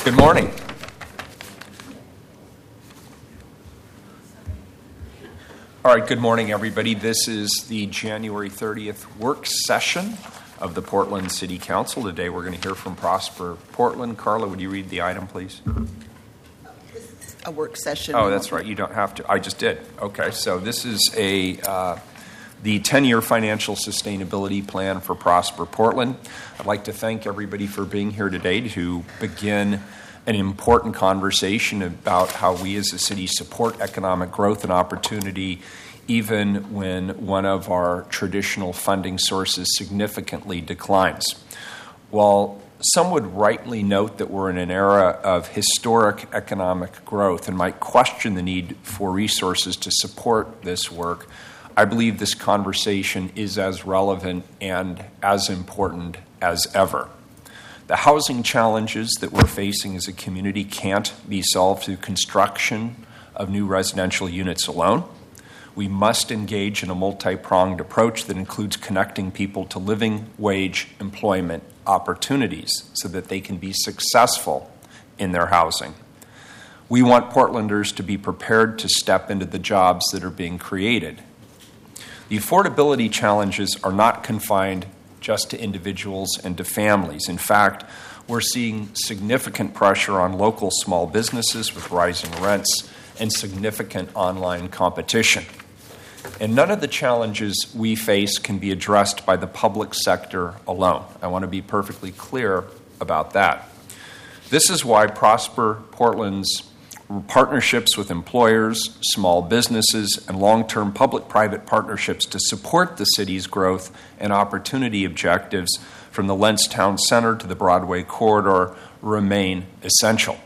Good morning. All right, good morning, everybody. This is the January 30th work session of the Portland City Council. Today we're going to hear from Prosper Portland. Carla, would you read the item, please? A work session. Oh, that's right. You don't have to. I just did. Okay, so this is the 10-year financial sustainability plan for Prosper Portland. I'd like to thank everybody for being here today to begin an important conversation about how we as a city support economic growth and opportunity even when one of our traditional funding sources significantly declines. While some would rightly note that we're in an era of historic economic growth and might question the need for resources to support this work, I believe this conversation is as relevant and as important as ever. The housing challenges that we're facing as a community can't be solved through construction of new residential units alone. We must engage in a multi-pronged approach that includes connecting people to living wage employment opportunities so that they can be successful in their housing. We want Portlanders to be prepared to step into the jobs that are being created. The affordability challenges are not confined just to individuals and to families. In fact, we're seeing significant pressure on local small businesses with rising rents and significant online competition. And none of the challenges we face can be addressed by the public sector alone. I want to be perfectly clear about that. This is why Prosper Portland's partnerships with employers, small businesses, and long-term public-private partnerships to support the city's growth and opportunity objectives from the Lentz Town Center to the Broadway corridor remain essential.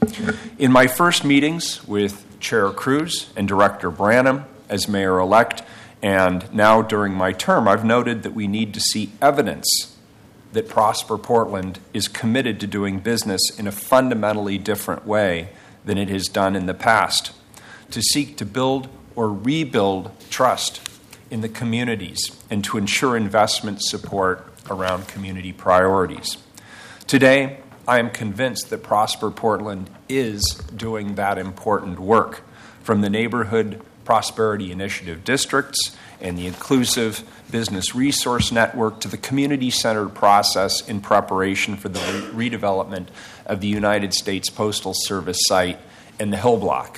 In my first meetings with Chair Cruz and Director Branham as mayor-elect, and now during my term, I've noted that we need to see evidence that Prosper Portland is committed to doing business in a fundamentally different way than it has done in the past, to seek to build or rebuild trust in the communities and to ensure investment support around community priorities. Today, I am convinced that Prosper Portland is doing that important work, from the Neighborhood Prosperity Initiative districts and the Inclusive Business Resource Network to the community-centered process in preparation for the redevelopment of the United States Postal Service site in the Hill Block.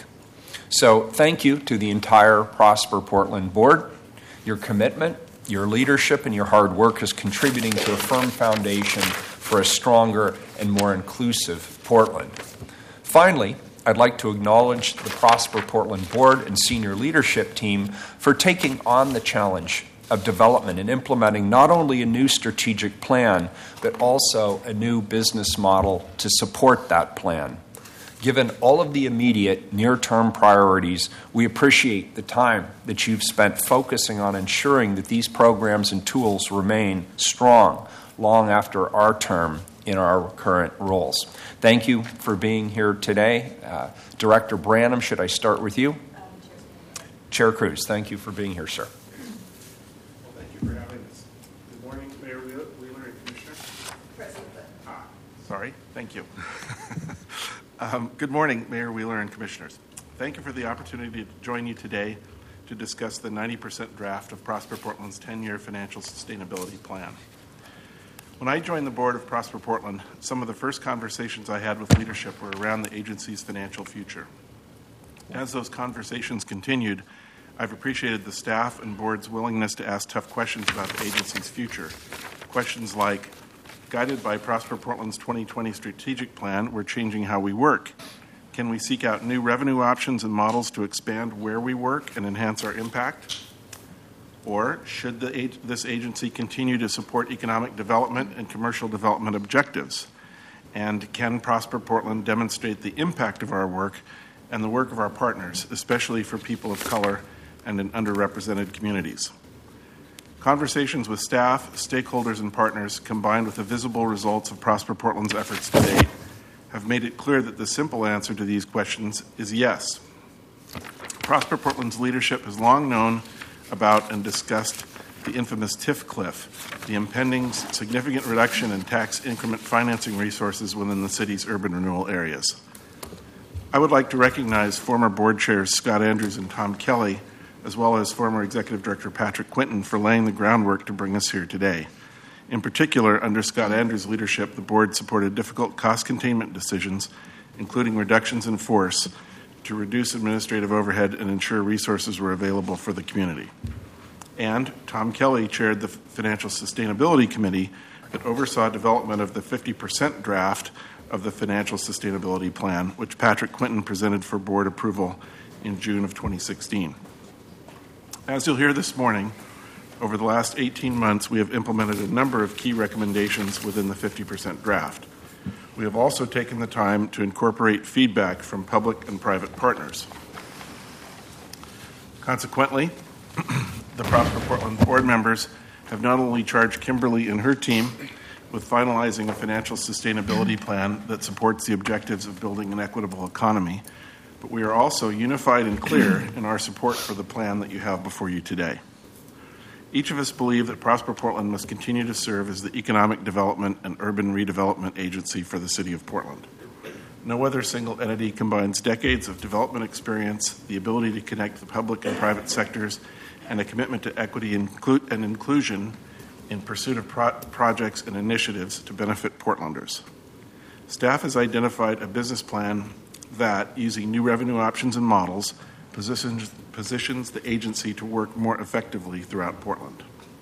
So thank you to the entire Prosper Portland board. Your commitment, your leadership, and your hard work is contributing to a firm foundation for a stronger and more inclusive Portland. Finally, I'd like to acknowledge the Prosper Portland board and senior leadership team for taking on the challenge of development and implementing not only a new strategic plan, but also a new business model to support that plan. Given all of the immediate near-term priorities, we appreciate the time that you've spent focusing on ensuring that these programs and tools remain strong long after our term in our current roles. Thank you for being here today. Director Branham, should I start with you? Chair Cruz, thank you for being here, sir. Well, thank you for having us. Good morning, Mayor Wheeler and Commissioners. President. Sorry, thank you. Good morning, Mayor Wheeler and Commissioners. Thank you for the opportunity to join you today to discuss the 90% draft of Prosper Portland's 10-year financial sustainability plan. When I joined the board of Prosper Portland, some of the first conversations I had with leadership were around the agency's financial future. As those conversations continued, I've appreciated the staff and board's willingness to ask tough questions about the agency's future. Questions like, guided by Prosper Portland's 2020 strategic plan, we're changing how we work. Can we seek out new revenue options and models to expand where we work and enhance our impact? Or should this agency continue to support economic development and commercial development objectives? And can Prosper Portland demonstrate the impact of our work and the work of our partners, especially for people of color and in underrepresented communities? Conversations with staff, stakeholders, and partners, combined with the visible results of Prosper Portland's efforts to date, have made it clear that the simple answer to these questions is yes. Prosper Portland's leadership has long known about and discussed the infamous TIF cliff, the impending significant reduction in tax increment financing resources within the city's urban renewal areas. I would like to recognize former board chairs Scott Andrews and Tom Kelly, as well as former Executive Director Patrick Quinton, for laying the groundwork to bring us here today. In particular, under Scott Andrews' leadership, the board supported difficult cost containment decisions, including reductions in force, to reduce administrative overhead and ensure resources were available for the community. And Tom Kelly chaired the Financial Sustainability Committee that oversaw development of the 50% draft of the Financial Sustainability Plan, which Patrick Quinton presented for board approval in June of 2016. As you'll hear this morning, over the last 18 months, we have implemented a number of key recommendations within the 50% draft. We have also taken the time to incorporate feedback from public and private partners. Consequently, the Prosper Portland board members have not only charged Kimberly and her team with finalizing a financial sustainability plan that supports the objectives of building an equitable economy, but we are also unified and clear in our support for the plan that you have before you today. Each of us believe that Prosper Portland must continue to serve as the economic development and urban redevelopment agency for the city of Portland. No other single entity combines decades of development experience, the ability to connect the public and private sectors, and a commitment to equity and inclusion in pursuit of projects and initiatives to benefit Portlanders. Staff has identified a business plan that, using new revenue options and models, positions the agency to work more effectively throughout Portland.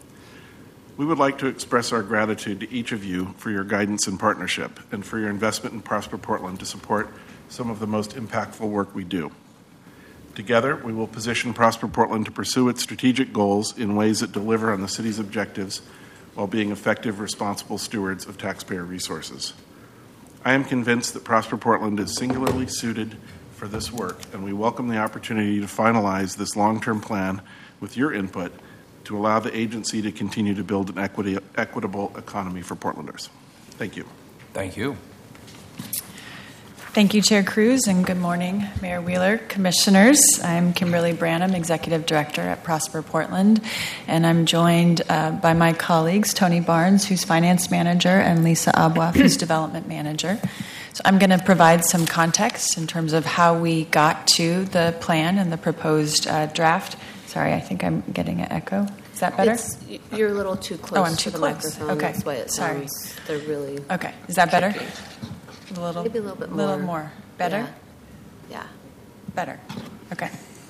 We would like to express our gratitude to each of you for your guidance and partnership, and for your investment in Prosper Portland to support some of the most impactful work we do. Together, we will position Prosper Portland to pursue its strategic goals in ways that deliver on the city's objectives while being effective, responsible stewards of taxpayer resources. I am convinced that Prosper Portland is singularly suited for this work, and we welcome the opportunity to finalize this long-term plan with your input to allow the agency to continue to build an equitable economy for Portlanders. Thank you. Thank you. Thank you, Chair Cruz, and good morning, Mayor Wheeler, Commissioners. I'm Kimberly Branham, Executive Director at Prosper Portland, and I'm joined by my colleagues, Tony Barnes, who's Finance Manager, and Lisa Abwaf, who's Development Manager. So I'm going to provide some context in terms of how we got to the plan and the proposed draft. Sorry, I think I'm getting an echo. Is that better? You're a little too close I'm too to the close. microphone. Okay. That's why it sounds, they're really Okay. Is that better? tricky. Maybe a little bit more. Little more. Better? Yeah. Better. Okay.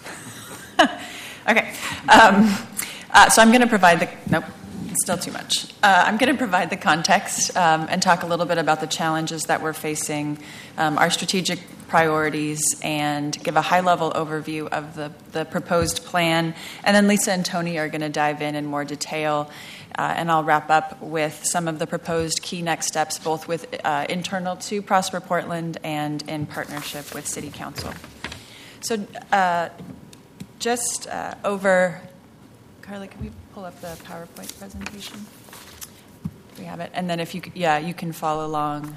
Okay. So I'm going to provide the... Nope. It's still too much. I'm going to provide the context and talk a little bit about the challenges that we're facing, our strategic priorities, and give a high-level overview of the proposed plan. And then Lisa and Tony are going to dive in more detail, and I'll wrap up with some of the proposed key next steps, both with internal to Prosper Portland and in partnership with City Council. So over... Carly, can we pull up the PowerPoint presentation? We have it, and then if you can follow along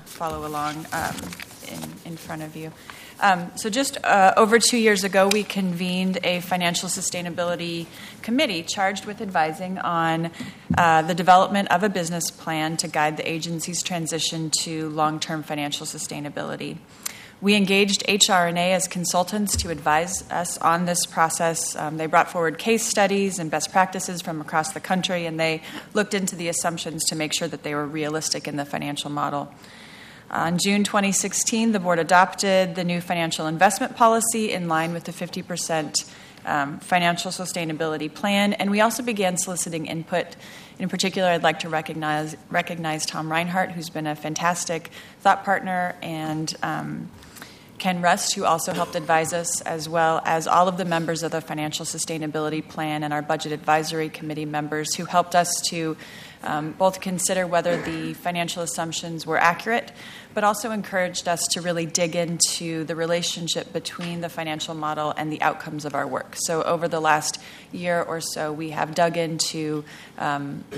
in front of you. So just over 2 years ago, we convened a financial sustainability committee charged with advising on the development of a business plan to guide the agency's transition to long-term financial sustainability. We engaged HR&A as consultants to advise us on this process. They brought forward case studies and best practices from across the country, and they looked into the assumptions to make sure that they were realistic in the financial model. On June 2016, the board adopted the new financial investment policy in line with the 50% financial sustainability plan, and we also began soliciting input. In particular, I'd like to recognize Tom Reinhart, who's been a fantastic thought partner, and Ken Rust, who also helped advise us, as well as all of the members of the Financial Sustainability Plan and our Budget Advisory Committee members, who helped us to both consider whether the financial assumptions were accurate, but also encouraged us to really dig into the relationship between the financial model and the outcomes of our work. So over the last year or so, we have dug into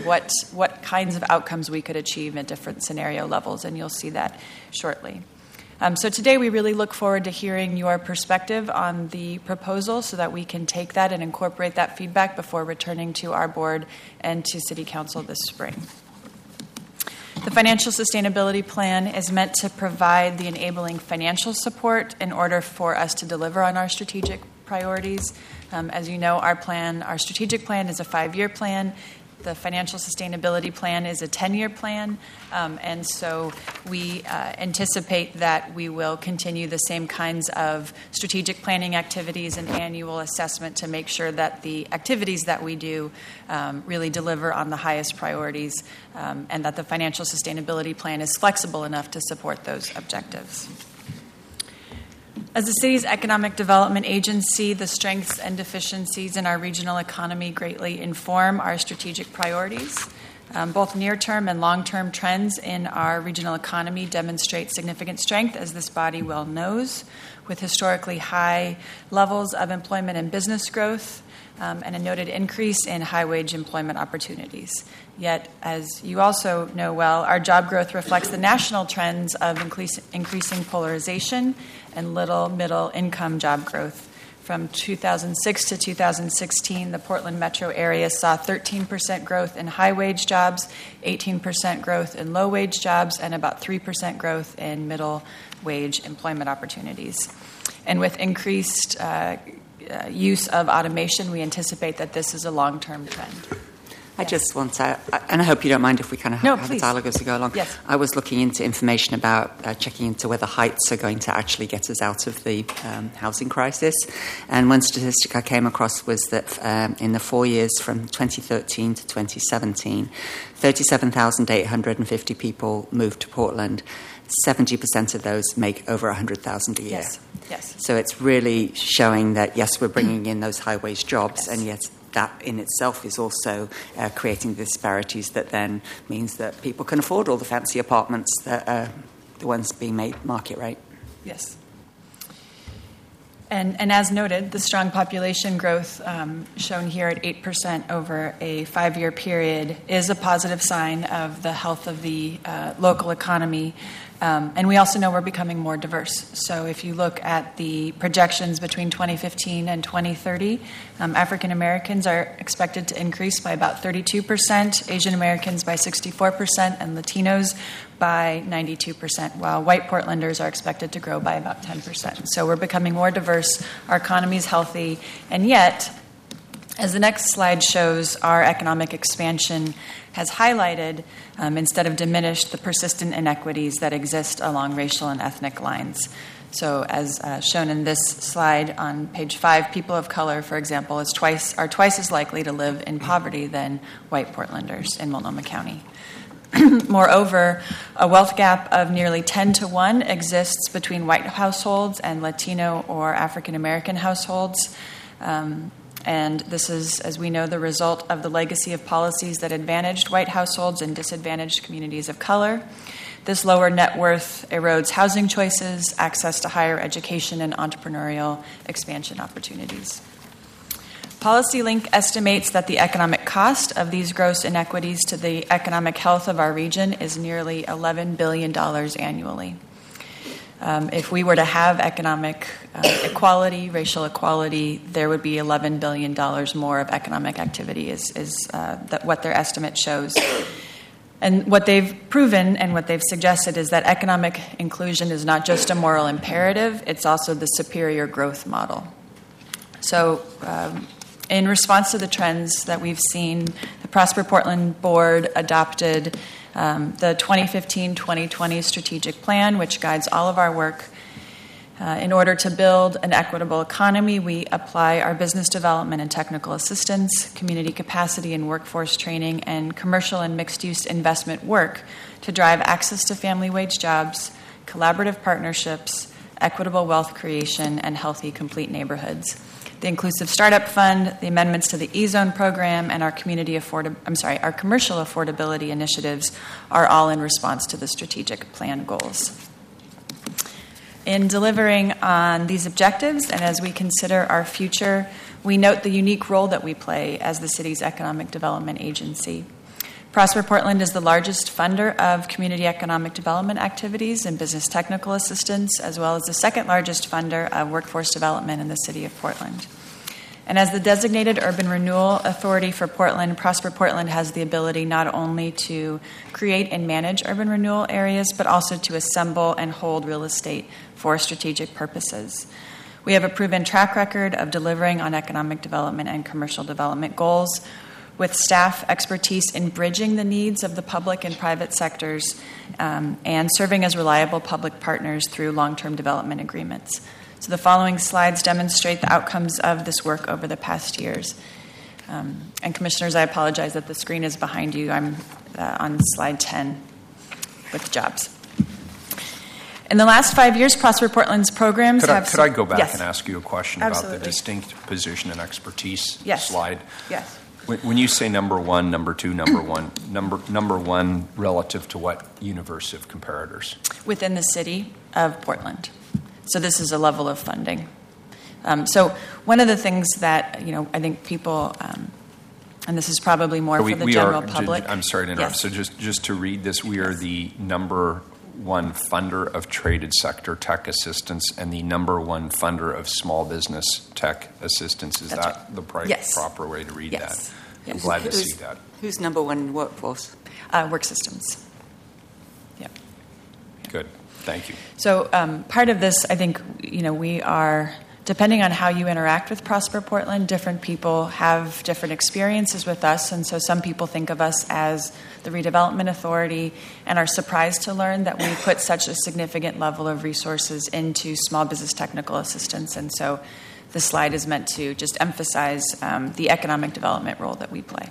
what kinds of outcomes we could achieve at different scenario levels, and you'll see that shortly. So today we really look forward to hearing your perspective on the proposal so that we can take that and incorporate that feedback before returning to our board and to City Council this spring. The Financial Sustainability Plan is meant to provide the enabling financial support in order for us to deliver on our strategic priorities. As you know, our strategic plan is a 5-year plan. The Financial Sustainability Plan is a 10-year plan, and so we anticipate that we will continue the same kinds of strategic planning activities and annual assessment to make sure that the activities that we do really deliver on the highest priorities, and that the Financial Sustainability Plan is flexible enough to support those objectives. As the city's economic development agency, the strengths and deficiencies in our regional economy greatly inform our strategic priorities. Both near-term and long-term trends in our regional economy demonstrate significant strength, as this body well knows, with historically high levels of employment and business growth, and a noted increase in high-wage employment opportunities. Yet, as you also know well, our job growth reflects the national trends of increasing polarization and little middle-income job growth. From 2006 to 2016, the Portland metro area saw 13% growth in high-wage jobs, 18% growth in low-wage jobs, and about 3% growth in middle-wage employment opportunities. And with increased use of automation, we anticipate that this is a long-term trend. I just want to, and I hope you don't mind if we kind of have a dialogue as we go along. Yes. I was looking into information about checking into whether heights are going to actually get us out of the housing crisis. And one statistic I came across was that in the 4 years from 2013 to 2017, 37,850 people moved to Portland. 70% of those make over $100,000 a year. Yes. So it's really showing that, yes, we're bringing in those high-wage jobs, and yet that in itself is also creating disparities that then means that people can afford all the fancy apartments that are the ones being made market rate. Yes. And as noted, the strong population growth shown here at 8% over a 5-year period is a positive sign of the health of the local economy. And we also know we're becoming more diverse. So if you look at the projections between 2015 and 2030, African Americans are expected to increase by about 32%, Asian Americans by 64%, and Latinos by 92%, while white Portlanders are expected to grow by about 10%. So we're becoming more diverse, our economy is healthy, and yet, as the next slide shows, our economic expansion has highlighted, instead of diminished, the persistent inequities that exist along racial and ethnic lines. So as shown in this slide on page 5, people of color, for example, are twice as likely to live in poverty than white Portlanders in Multnomah County. Moreover, a wealth gap of nearly 10 to 1 exists between white households and Latino or African American households. And this is, as we know, the result of the legacy of policies that advantaged white households and disadvantaged communities of color. This lower net worth erodes housing choices, access to higher education, and entrepreneurial expansion opportunities. PolicyLink estimates that the economic cost of these gross inequities to the economic health of our region is nearly $11 billion annually. If we were to have economic equality, racial equality, there would be $11 billion more of economic activity, is what their estimate shows. And what they've proven and what they've suggested is that economic inclusion is not just a moral imperative, it's also the superior growth model. So in response to the trends that we've seen, the Prosper Portland Board adopted the 2015-2020 strategic plan, which guides all of our work. In order to build an equitable economy, we apply our business development and technical assistance, community capacity and workforce training, and commercial and mixed-use investment work to drive access to family wage jobs, collaborative partnerships, equitable wealth creation, and healthy, complete neighborhoods. The Inclusive Startup Fund, the amendments to the E-Zone program, and our our commercial affordability initiatives are all in response to the strategic plan goals. In delivering on these objectives, and as we consider our future, we note the unique role that we play as the city's economic development agency. Prosper Portland is the largest funder of community economic development activities and business technical assistance, as well as the second largest funder of workforce development in the city of Portland. And as the designated urban renewal authority for Portland, Prosper Portland has the ability not only to create and manage urban renewal areas, but also to assemble and hold real estate for strategic purposes. We have a proven track record of delivering on economic development and commercial development goals, with staff expertise in bridging the needs of the public and private sectors and serving as reliable public partners through long-term development agreements. So the following slides demonstrate the outcomes of this work over the past years. And Commissioners, I apologize that the screen is behind you. I'm on slide 10 with jobs. In the last 5 years, Prosper Portland's programs have... Could I go back Yes. and ask you a question Absolutely. about the distinct position and expertise Yes. slide? Yes. When you say number one, number two, number one relative to what universe of comparators? Within the city of Portland. So this is a level of funding. So one of the things that, I think people, and this is probably more for the general public. I'm sorry to interrupt. Yes. So just to read this, we are the number one funder of traded sector tech assistance and the number one funder of small business tech assistance. Is That's that right. the Yes. proper way to read Yes. that? Yes. I'm glad to see that. Who's number one in workforce? Work systems. Yep. Good. Thank you. So part of this, I think, we are, depending on how you interact with Prosper Portland, different people have different experiences with us. And so some people think of us as the redevelopment authority and are surprised to learn that we put such a significant level of resources into small business technical assistance. And so this slide is meant to just emphasize the economic development role that we play.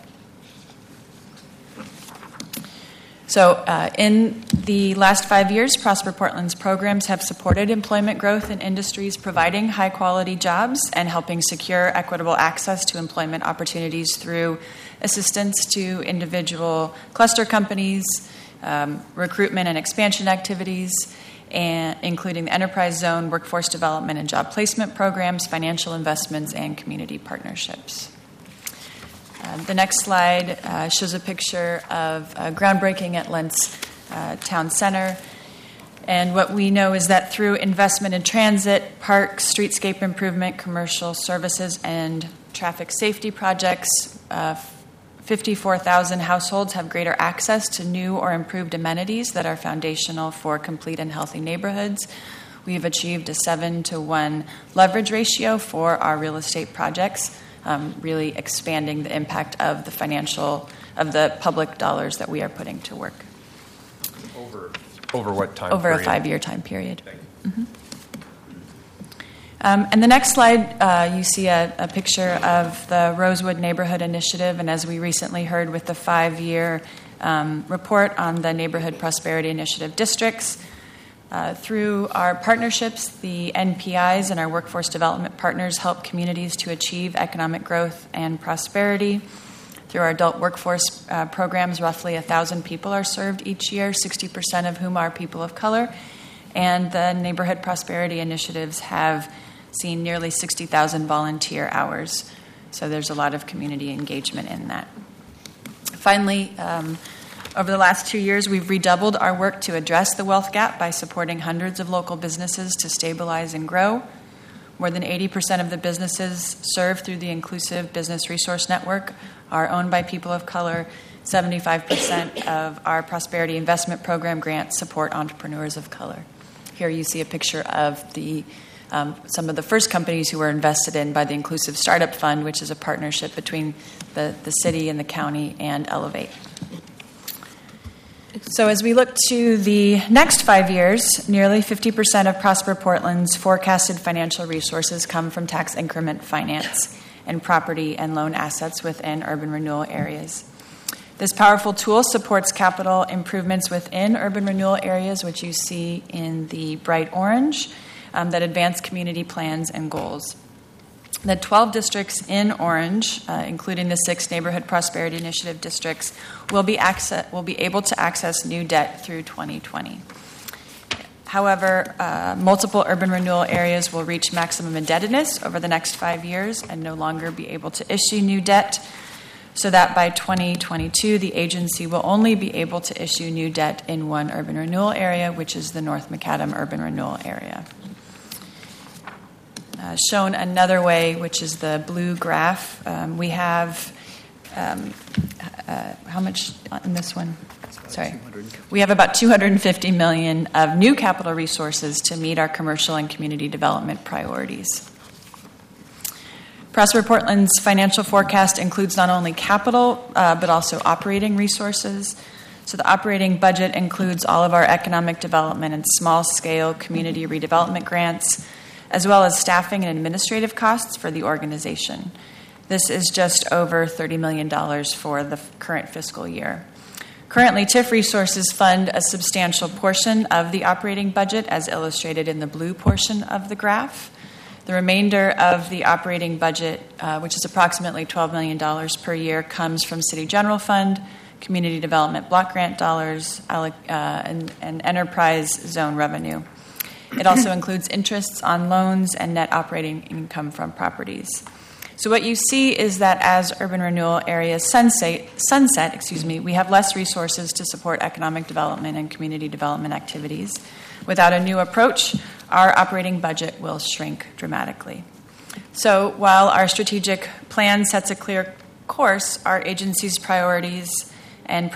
So in the last 5 years, Prosper Portland's programs have supported employment growth in industries providing high-quality jobs and helping secure equitable access to employment opportunities through assistance to individual cluster companies, recruitment and expansion activities, and including the enterprise zone, workforce development and job placement programs, financial investments, and community partnerships. The next slide shows a picture of groundbreaking at Lentz Town Center. And what we know is that through investment in transit, parks, streetscape improvement, commercial services, and traffic safety projects, 54,000 households have greater access to new or improved amenities that are foundational for complete and healthy neighborhoods. We've achieved a 7-to-1 leverage ratio for our real estate projects, really expanding the impact of the public dollars that we are putting to work. Over what time Over period? a 5-year time period. Mm-hmm. And the next slide, you see a picture of the Rosewood Neighborhood Initiative, and as we recently heard with the 5-year report on the Neighborhood Prosperity Initiative districts, through our partnerships, the NPIs and our workforce development partners help communities to achieve economic growth and prosperity. Through our adult workforce programs, roughly 1,000 people are served each year, 60% of whom are people of color. And the neighborhood prosperity initiatives have seen nearly 60,000 volunteer hours. So there's a lot of community engagement in that. Finally, over the last 2 years, we've redoubled our work to address the wealth gap by supporting hundreds of local businesses to stabilize and grow. More than 80% of the businesses served through the Inclusive Business Resource Network are owned by people of color. 75% of our Prosperity Investment Program grants support entrepreneurs of color. Here you see a picture of the some of the first companies who were invested in by the Inclusive Startup Fund, which is a partnership between the city and the county and Elevate. So as we look to the next 5 years, nearly 50% of Prosper Portland's forecasted financial resources come from tax increment finance and property and loan assets within urban renewal areas. This powerful tool supports capital improvements within urban renewal areas, which you see in the bright orange, that advance community plans and goals. The 12 districts in orange, including the 6 Neighborhood Prosperity Initiative districts, will be able to access new debt through 2020. However, multiple urban renewal areas will reach maximum indebtedness over the next 5 years and no longer be able to issue new debt. so that by 2022, the agency will only be able to issue new debt in one urban renewal area, which is the North Macadam urban renewal area. Shown another way, which is the blue graph, we have how much in this one? Sorry. We have about $250 million of new capital resources to meet our commercial and community development priorities. Prosper Portland's financial forecast includes not only capital, but also operating resources. So the operating budget includes all of our economic development and small-scale community redevelopment grants, as well as staffing and administrative costs for the organization. This is just over $30 million for the current fiscal year. Currently, TIF resources fund a substantial portion of the operating budget, as illustrated in the blue portion of the graph. The remainder of the operating budget, which is approximately $12 million per year, comes from City General Fund, Community Development Block Grant dollars, and enterprise zone revenue. It also includes interests on loans and net operating income from properties. So what you see is that as urban renewal areas sunset, we have less resources to support economic development and community development activities. Without a new approach, our operating budget will shrink dramatically. So while our strategic plan sets a clear course, our agency's practices and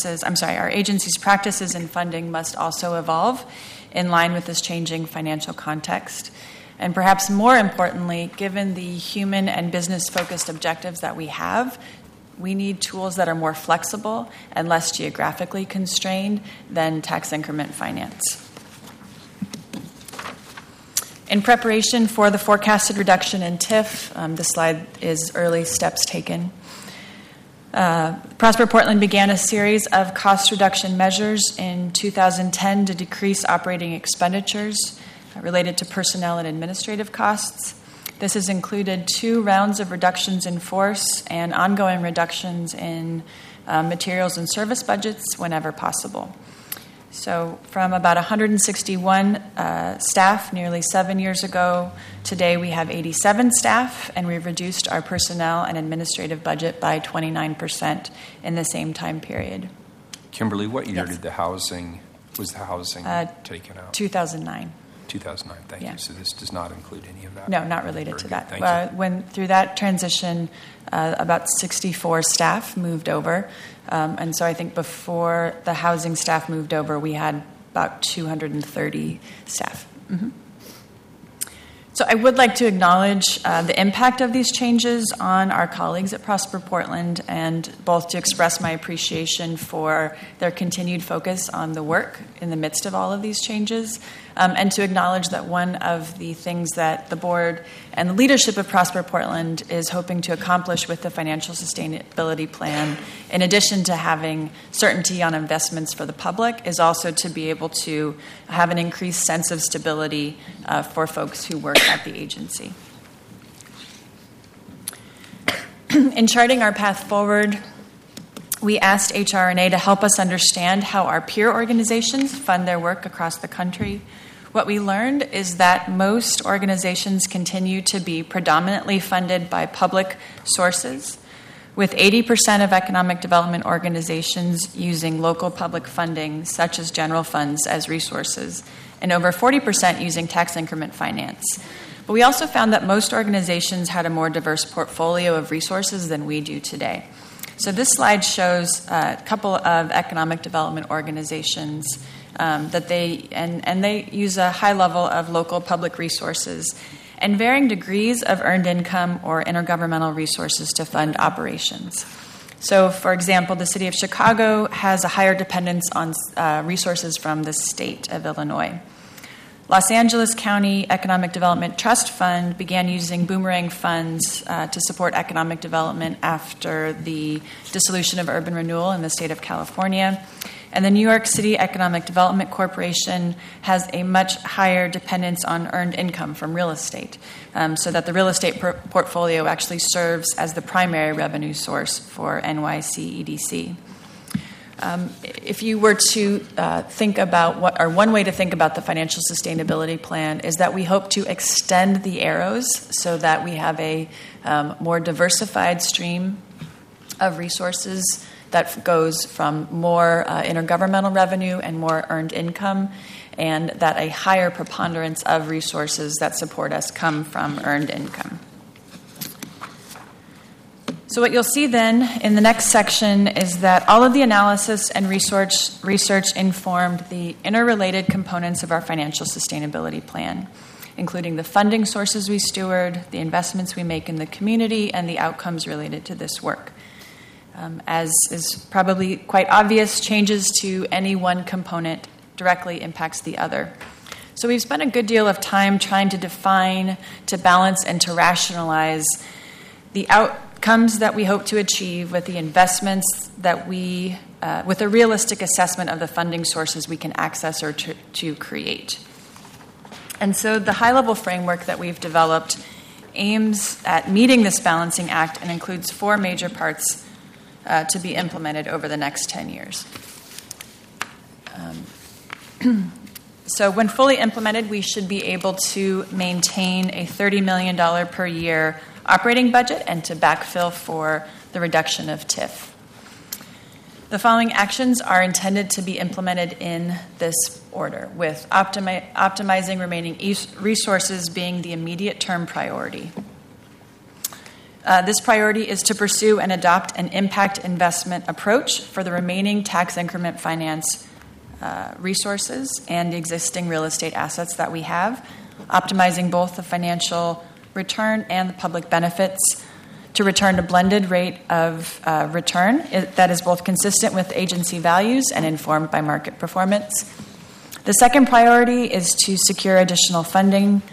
funding must also evolve in line with this changing financial context. And perhaps more importantly, given the human and business-focused objectives that we have, we need tools that are more flexible and less geographically constrained than tax increment finance. In preparation for the forecasted reduction in TIF, this slide is early steps taken. Prosper Portland began a series of cost reduction measures in 2010 to decrease operating expenditures related to personnel and administrative costs. This has included 2 rounds of reductions in force and ongoing reductions in materials and service budgets whenever possible. So from about 161 staff nearly 7 years ago, today we have 87 staff, and we've reduced our personnel and administrative budget by 29% in the same time period. Kimberly, what year Yes. was the housing taken out? 2009. 2009, thank Yeah. you. So this does not include any of that? No, not related Very to good, that. thank you. When through that transition, about 64 staff moved over. And so I think before the housing staff moved over, we had about 230 staff. Mm-hmm. So I would like to acknowledge the impact of these changes on our colleagues at Prosper Portland, and both to express my appreciation for their continued focus on the work in the midst of all of these changes, and to acknowledge that one of the things that the board and the leadership of Prosper Portland is hoping to accomplish with the financial sustainability plan, in addition to having certainty on investments for the public, is also to be able to have an increased sense of stability for folks who work at the agency. In charting our path forward, we asked HRNA to help us understand how our peer organizations fund their work across the country. What we learned is that most organizations continue to be predominantly funded by public sources, with 80% of economic development organizations using local public funding, such as general funds, as resources, and over 40% using tax increment finance. But we also found that most organizations had a more diverse portfolio of resources than we do today. So this slide shows a couple of economic development organizations that they use a high level of local public resources and varying degrees of earned income or intergovernmental resources to fund operations. So, for example, the City of Chicago has a higher dependence on resources from the state of Illinois. Los Angeles County Economic Development Trust Fund began using boomerang funds to support economic development after the dissolution of urban renewal in the state of California. And the New York City Economic Development Corporation has a much higher dependence on earned income from real estate, so that the real estate portfolio actually serves as the primary revenue source for NYC EDC. If you were to think about one way to think about the financial sustainability plan is that we hope to extend the arrows so that we have a more diversified stream of resources that goes from more intergovernmental revenue and more earned income, and that a higher preponderance of resources that support us come from earned income. So what you'll see then in the next section is that all of the analysis and research informed the interrelated components of our financial sustainability plan, including the funding sources we steward, the investments we make in the community, and the outcomes related to this work. As is probably quite obvious, changes to any one component directly impacts the other. So we've spent a good deal of time trying to define, to balance, and to rationalize the outcomes that we hope to achieve with the investments that with a realistic assessment of the funding sources we can access or to create. And so the high-level framework that we've developed aims at meeting this balancing act and includes 4 major parts to be implemented over the next 10 years. So when fully implemented, we should be able to maintain a $30 million per year operating budget and to backfill for the reduction of TIF. The following actions are intended to be implemented in this order, with optimizing remaining resources being the immediate term priority. This priority is to pursue and adopt an impact investment approach for the remaining tax increment finance resources and the existing real estate assets that we have, optimizing both the financial return and the public benefits to return a blended rate of return that is both consistent with agency values and informed by market performance. The second priority is to secure additional funding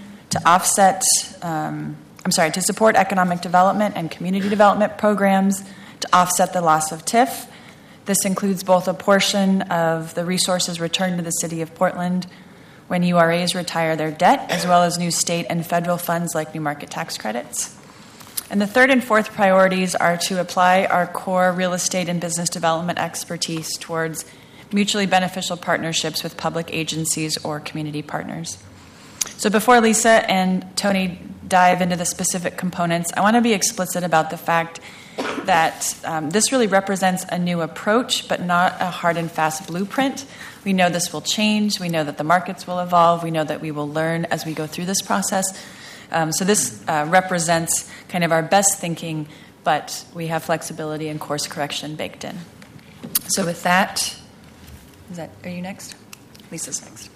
to support economic development and community development programs to offset the loss of TIF. This includes both a portion of the resources returned to the City of Portland when URAs retire their debt, as well as new state and federal funds like new market tax credits. And the third and fourth priorities are to apply our core real estate and business development expertise towards mutually beneficial partnerships with public agencies or community partners. So before Lisa and Tony dive into the specific components, I want to be explicit about the fact that this really represents a new approach, but not a hard and fast blueprint. We know this will change. We know that the markets will evolve. We know that we will learn as we go through this process. So this represents kind of our best thinking, but we have flexibility and course correction baked in. So with that, are you next? Lisa's next.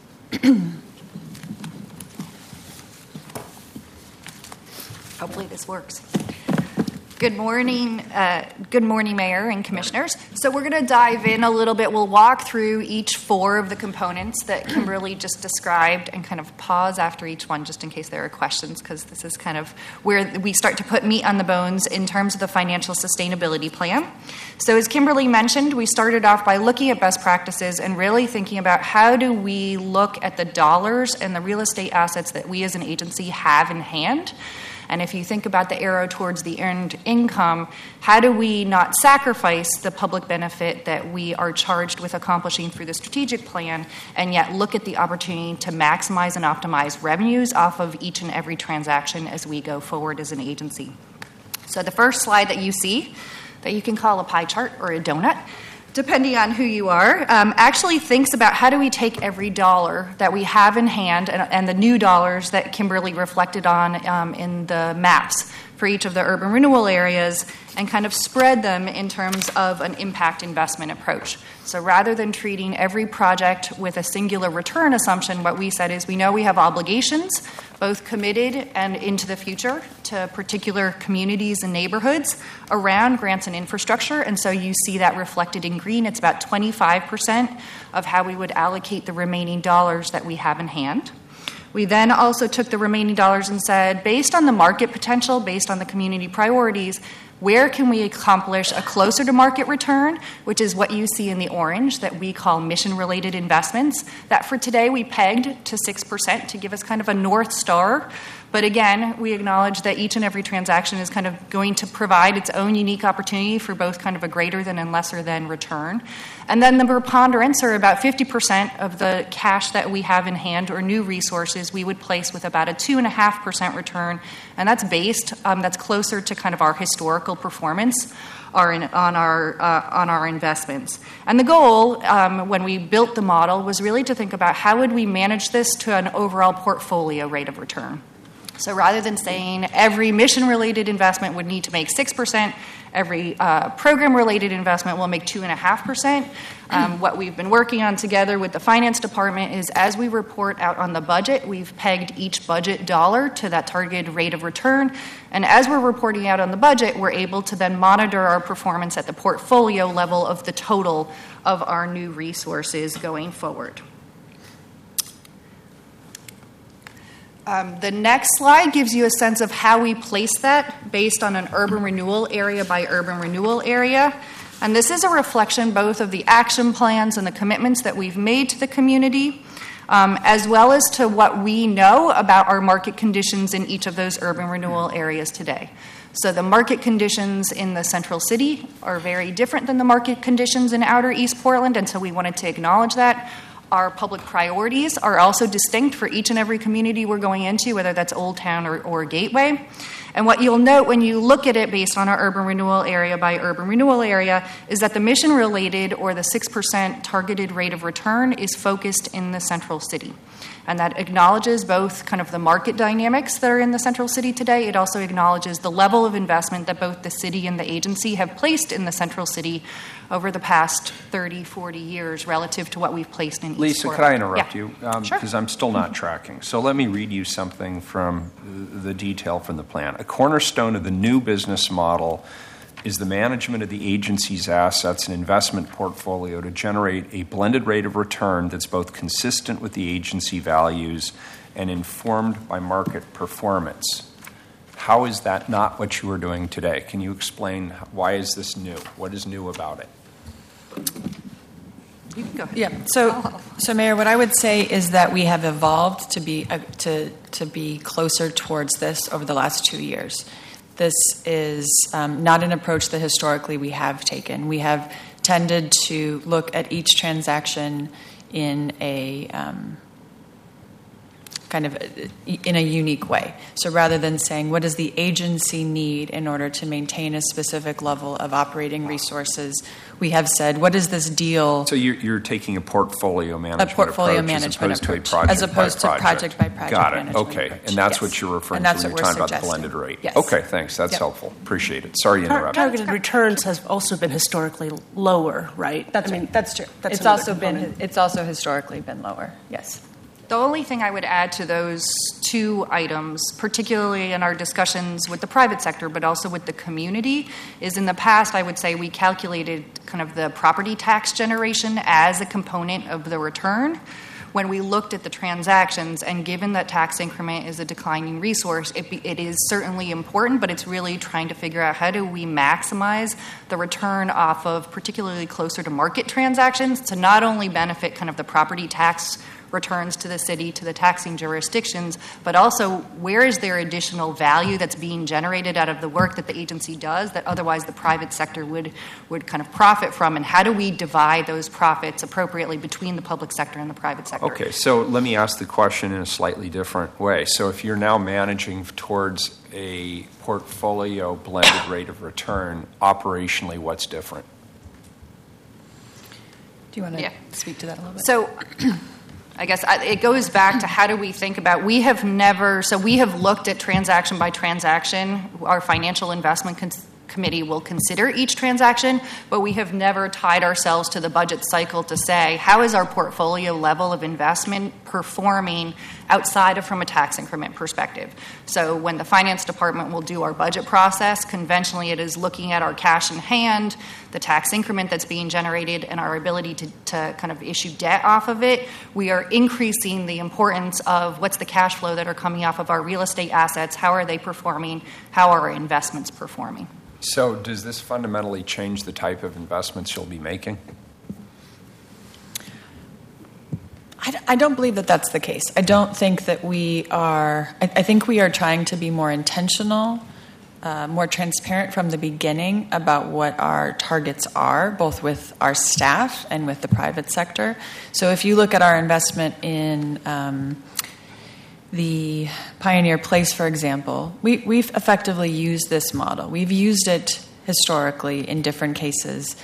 Hopefully this works. Good morning, Mayor and Commissioners. So we're going to dive in a little bit. We'll walk through each 4 of the components that Kimberly just described and kind of pause after each one just in case there are questions, because this is kind of where we start to put meat on the bones in terms of the financial sustainability plan. So as Kimberly mentioned, we started off by looking at best practices and really thinking about how do we look at the dollars and the real estate assets that we as an agency have in hand. And if you think about the arrow towards the earned income, how do we not sacrifice the public benefit that we are charged with accomplishing through the strategic plan, and yet look at the opportunity to maximize and optimize revenues off of each and every transaction as we go forward as an agency? So the first slide that you see, that you can call a pie chart or a donut, depending on who you are, actually thinks about how do we take every dollar that we have in hand and the new dollars that Kimberly reflected on in the maps for each of the urban renewal areas and kind of spread them in terms of an impact investment approach. So rather than treating every project with a singular return assumption, what we said is we know we have obligations, both committed and into the future, to particular communities and neighborhoods around grants and infrastructure. And so you see that reflected in green. It's about 25% of how we would allocate the remaining dollars that we have in hand. We then also took the remaining dollars and said, based on the market potential, based on the community priorities, where can we accomplish a closer to market return, which is what you see in the orange that we call mission-related investments, that for today we pegged to 6% to give us kind of a North Star But again, we acknowledge that each and every transaction is kind of going to provide its own unique opportunity for both kind of a greater than and lesser than return. And then the preponderance, or about 50% of the cash that we have in hand or new resources, we would place with about a 2.5% return. And that's that's closer to kind of our historical performance on our investments. And the goal, when we built the model, was really to think about how would we manage this to an overall portfolio rate of return. So rather than saying every mission-related investment would need to make 6%, every program-related investment will make 2.5%. What we've been working on together with the finance department is, as we report out on the budget, we've pegged each budget dollar to that targeted rate of return. And as we're reporting out on the budget, we're able to then monitor our performance at the portfolio level of the total of our new resources going forward. The next slide gives you a sense of how we place that based on an urban renewal area by urban renewal area. And this is a reflection both of the action plans and the commitments that we've made to the community, as well as to what we know about our market conditions in each of those urban renewal areas today. So the market conditions in the central city are very different than the market conditions in outer East Portland, and so we wanted to acknowledge that. Our public priorities are also distinct for each and every community we're going into, whether that's Old Town or Gateway. And what you'll note when you look at it based on our urban renewal area by urban renewal area is that the mission-related, or the 6% targeted rate of return, is focused in the central city. And that acknowledges both kind of the market dynamics that are in the central city today. It also acknowledges the level of investment that both the city and the agency have placed in the central city over the past 30, 40 years relative to what we've placed in East Lisa, Portland. could I interrupt you? Sure. Because I'm still not tracking. So let me read you something from the detail from the plan. A cornerstone of the new business model is the management of the agency's assets and investment portfolio to generate a blended rate of return that's both consistent with the agency values and informed by market performance. How is that not what you are doing today? Can you explain why is this new? What is new about it? You can go ahead. Yeah. So Mayor, what I would say is that we have evolved to be closer towards this over the last 2 years. This is not an approach that historically we have taken. We have tended to look at each transaction in a kind of in a unique way. So rather than saying, what does the agency need in order to maintain a specific level of operating resources, we have said, what is this deal? So you're taking a portfolio management approach as opposed to project by project Got it. management Okay. approach. And that's Yes. what you're referring And to that's when what you're talking we're about the blended suggesting. rate. Yes. Okay, thanks. That's Yep. helpful. Appreciate it. Sorry to interrupt. Targeted returns has also been historically lower, right? That's right. That's true. That's It's another also component. it's also historically been lower. Yes. The only thing I would add to those two items, particularly in our discussions with the private sector, but also with the community, is in the past, I would say we calculated kind of the property tax generation as a component of the return. When we looked at the transactions, and given that tax increment is a declining resource, it is certainly important, but it's really trying to figure out how do we maximize the return off of particularly closer to market transactions to not only benefit kind of the property tax returns to the city, to the taxing jurisdictions, but also where is there additional value that's being generated out of the work that the agency does that otherwise the private sector would kind of profit from, and how do we divide those profits appropriately between the public sector and the private sector? Okay, so let me ask the question in a slightly different way. So if you're now managing towards a portfolio blended rate of return, operationally, what's different? Do you want to speak to that a little bit? So I guess it goes back to how do we think about, we have looked at transaction by transaction. Our financial investment committee will consider each transaction, but we have never tied ourselves to the budget cycle to say, how is our portfolio level of investment performing outside of from a tax increment perspective? So when the finance department will do our budget process, conventionally it is looking at our cash in hand, the tax increment that's being generated, and our ability to kind of issue debt off of it. We are increasing the importance of what's the cash flow that are coming off of our real estate assets, how are they performing, how are our investments performing. So does this fundamentally change the type of investments you'll be making? I don't believe that that's the case. I don't think that we are. I think we are trying to be more intentional, more transparent from the beginning about what our targets are, both with our staff and with the private sector. So if you look at our investment in the Pioneer Place, for example, we've effectively used this model. We've used it historically in different cases.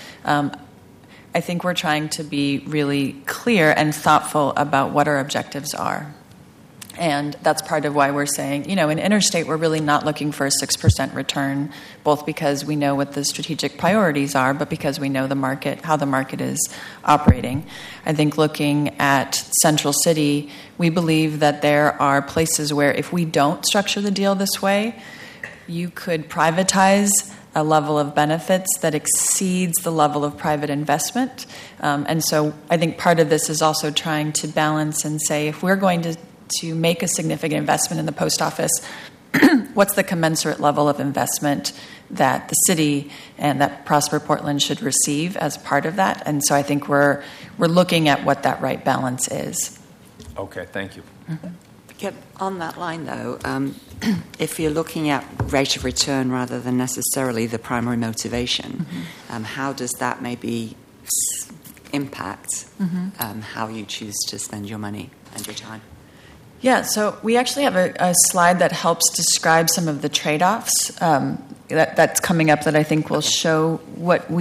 I think we're trying to be really clear and thoughtful about what our objectives are. And that's part of why we're saying, in interstate, we're really not looking for a 6% return, both because we know what the strategic priorities are, but because we know the market, how the market is operating. I think looking at Central City, we believe that there are places where if we don't structure the deal this way, you could privatize a level of benefits that exceeds the level of private investment. And so I think part of this is also trying to balance and say, if we're going to make a significant investment in the post office, what's the commensurate level of investment that the city and that Prosper Portland should receive as part of that? And so I think we're looking at what that right balance is. Okay, thank you. Mm-hmm. Yeah, on that line, though, if you're looking at rate of return rather than necessarily the primary motivation, how does that maybe impact how you choose to spend your money and your time? Yeah, so we actually have a slide that helps describe some of the trade-offs that's coming up that I think will show what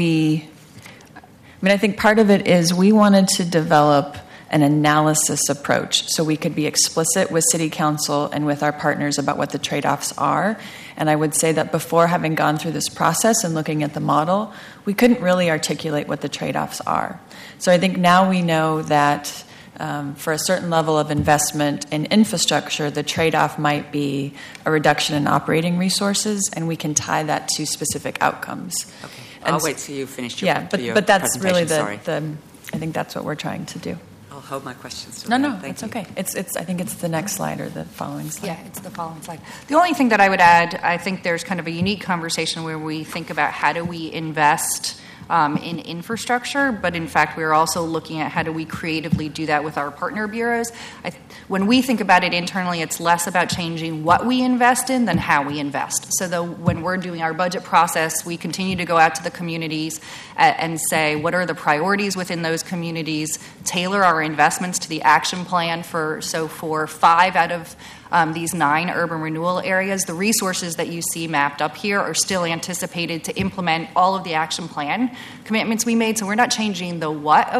I think part of it is we wanted to develop an analysis approach so we could be explicit with City Council and with our partners about what the trade-offs are. And I would say that before having gone through this process and looking at the model, we couldn't really articulate what the trade-offs are. So I think now we know that for a certain level of investment in infrastructure, the trade-off might be a reduction in operating resources, and we can tie that to specific outcomes. Okay. I'll wait till you finish your but that's really sorry. I think that's what we're trying to do. I'll hold my questions to No, it's okay. It's I think it's the next slide or the following slide. Yeah, it's the following slide. The only thing that I would add, I think there's kind of a unique conversation where we think about how do we invest in infrastructure, but in fact, we're also looking at how do we creatively do that with our partner bureaus. When we think about it internally, it's less about changing what we invest in than how we invest. So when we're doing our budget process, we continue to go out to the communities and say, what are the priorities within those communities, tailor our investments to the action plan for 5 out of these 9 urban renewal areas. The resources that you see mapped up here are still anticipated to implement all of the action plan commitments we made. So we're not changing the what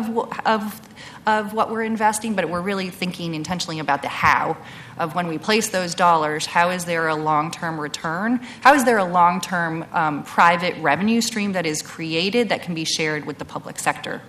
of what we're investing, but we're really thinking intentionally about the how of when we place those dollars. How is there a long-term return? How is there a long-term private revenue stream that is created that can be shared with the public sector?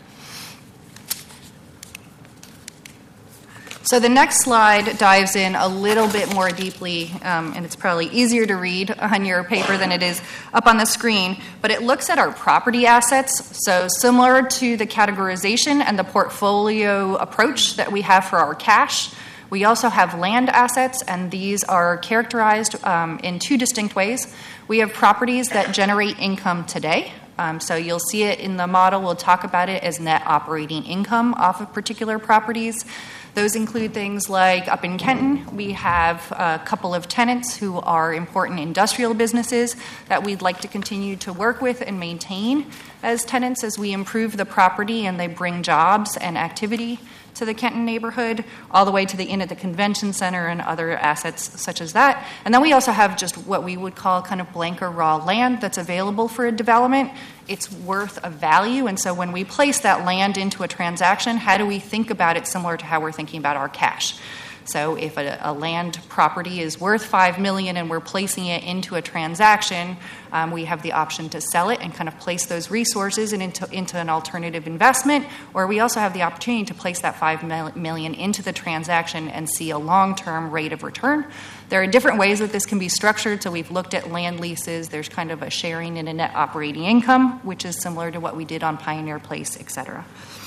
So the next slide dives in a little bit more deeply, and it's probably easier to read on your paper than it is up on the screen, but it looks at our property assets. So similar to the categorization and the portfolio approach that we have for our cash, we also have land assets, and these are characterized in 2 distinct ways. We have properties that generate income today. So you'll see it in the model. We'll talk about it as net operating income off of particular properties. Those include things like up in Kenton, we have a couple of tenants who are important industrial businesses that we'd like to continue to work with and maintain as tenants as we improve the property and they bring jobs and activity to the Kenton neighborhood, all the way to the Inn at the Convention Center and other assets such as that. And then we also have just what we would call kind of blank or raw land that's available for a development. It's worth a value, and so when we place that land into a transaction, how do we think about it similar to how we're thinking about our cash? So if a land property is worth $5 million and we're placing it into a transaction, we have the option to sell it and kind of place those resources into an alternative investment, or we also have the opportunity to place that $5 million into the transaction and see a long-term rate of return. There are different ways that this can be structured. So we've looked at land leases. There's kind of a sharing in a net operating income, which is similar to what we did on Pioneer Place, et cetera.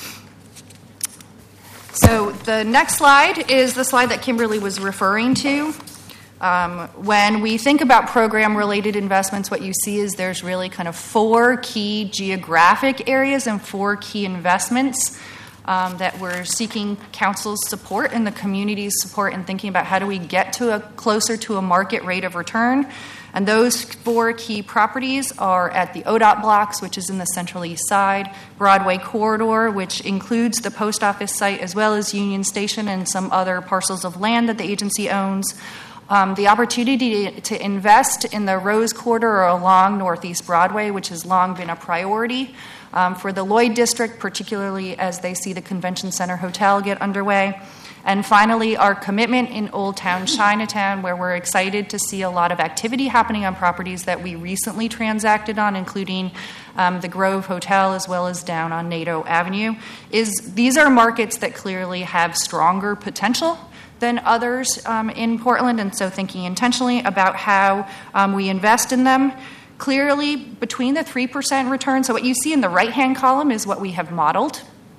So the next slide is the slide that Kimberly was referring to. When we think about program-related investments, what you see is there's really kind of 4 key geographic areas and 4 key investments that we're seeking council's support and the community's support in thinking about how do we get to closer to a market rate of return. And those 4 key properties are at the ODOT blocks, which is in the Central East Side, Broadway Corridor, which includes the post office site, as well as Union Station and some other parcels of land that the agency owns. The opportunity to invest in the Rose Corridor along Northeast Broadway, which has long been a priority for the Lloyd District, particularly as they see the Convention Center Hotel get underway. And finally, our commitment in Old Town Chinatown, where we're excited to see a lot of activity happening on properties that we recently transacted on, including the Grove Hotel as well as down on Nadeau Avenue. These are markets that clearly have stronger potential than others in Portland, and so thinking intentionally about how we invest in them. Clearly, between the 3% return, so what you see in the right-hand column is what we have modeled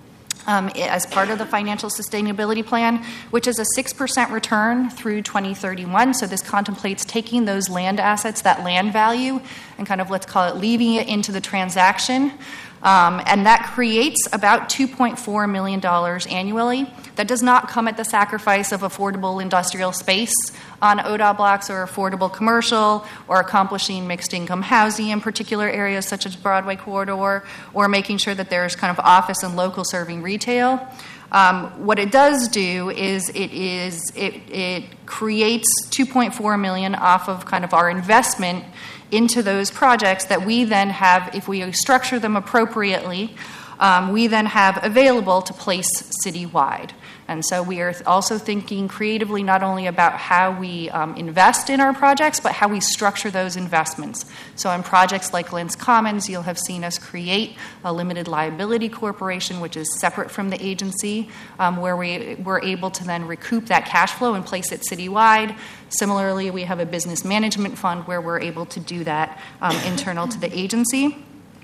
as part of the financial sustainability plan, which is a 6% return through 2031. So this contemplates taking those land assets, that land value, and kind of, let's call it, leaving it into the transaction. And that creates about $2.4 million annually. That does not come at the sacrifice of affordable industrial space on ODOT blocks or affordable commercial or accomplishing mixed income housing in particular areas such as Broadway Corridor or making sure that there's kind of office and local serving retail. What it does do is it creates $2.4 million off of kind of our investment into those projects that we then have, if we structure them appropriately, we then have available to place citywide. And so we are also thinking creatively not only about how we invest in our projects, but how we structure those investments. So on projects like Lentz Commons, you'll have seen us create a limited liability corporation, which is separate from the agency, where we're able to then recoup that cash flow and place it citywide. Similarly, we have a business management fund where we're able to do that internal to the agency.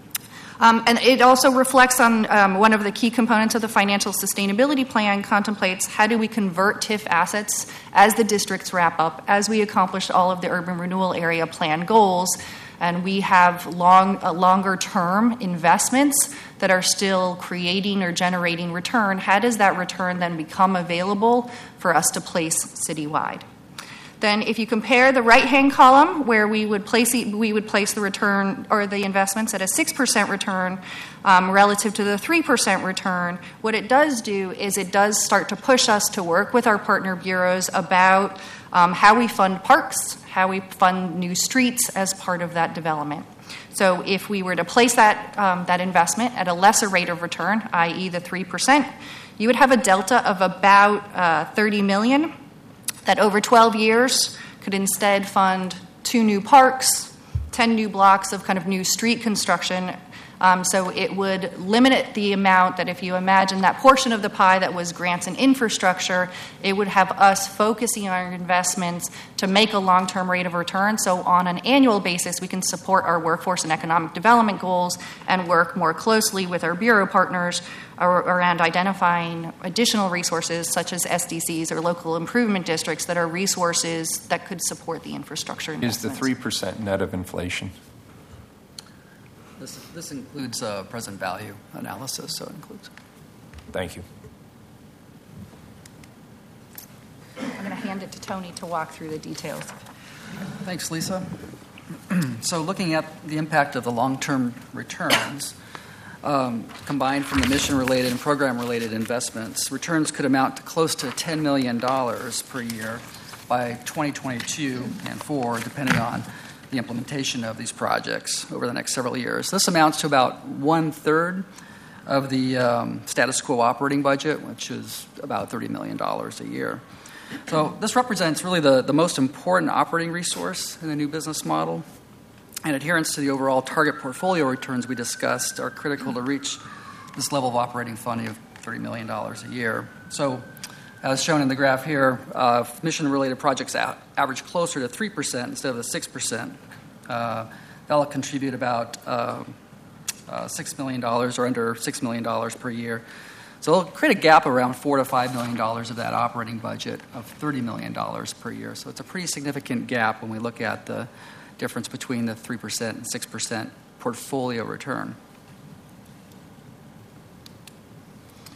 And it also reflects on one of the key components of the financial sustainability plan contemplates how do we convert TIF assets as the districts wrap up, as we accomplish all of the urban renewal area plan goals, and we have longer-term investments that are still creating or generating return. How does that return then become available for us to place citywide? Then if you compare the right-hand column where we would place the return or the investments at a 6% return relative to the 3% return, what it does do is it does start to push us to work with our partner bureaus about how we fund parks, how we fund new streets as part of that development. So if we were to place that investment at a lesser rate of return, i.e. the 3%, you would have a delta of about $30 million that over 12 years could instead fund 2 new parks, 10 new blocks of kind of new street construction. So it would limit the amount that if you imagine that portion of the pie that was grants and infrastructure, it would have us focusing on our investments to make a long-term rate of return. So on an annual basis, we can support our workforce and economic development goals and work more closely with our bureau partners around identifying additional resources such as SDCs or local improvement districts that are resources that could support the infrastructure investments. Is the 3% net of inflation? This includes present value analysis, so it includes. Thank you. I'm going to hand it to Tony to walk through the details. Thanks, Lisa. So looking at the impact of the long-term returns, combined from the mission-related and program-related investments, returns could amount to close to $10 million per year by 2022 and forward, depending on the implementation of these projects over the next several years. This amounts to about 1/3 of the status quo operating budget, which is about $30 million a year. So this represents really the most important operating resource in the new business model, and adherence to the overall target portfolio returns we discussed are critical to reach this level of operating funding of $30 million a year. So as shown in the graph here, mission-related projects average closer to 3% instead of the 6%. That'll contribute about $6 million or under $6 million per year. So it'll create a gap around $4 to $5 million of that operating budget of $30 million per year. So it's a pretty significant gap when we look at the difference between the 3% and 6% portfolio return.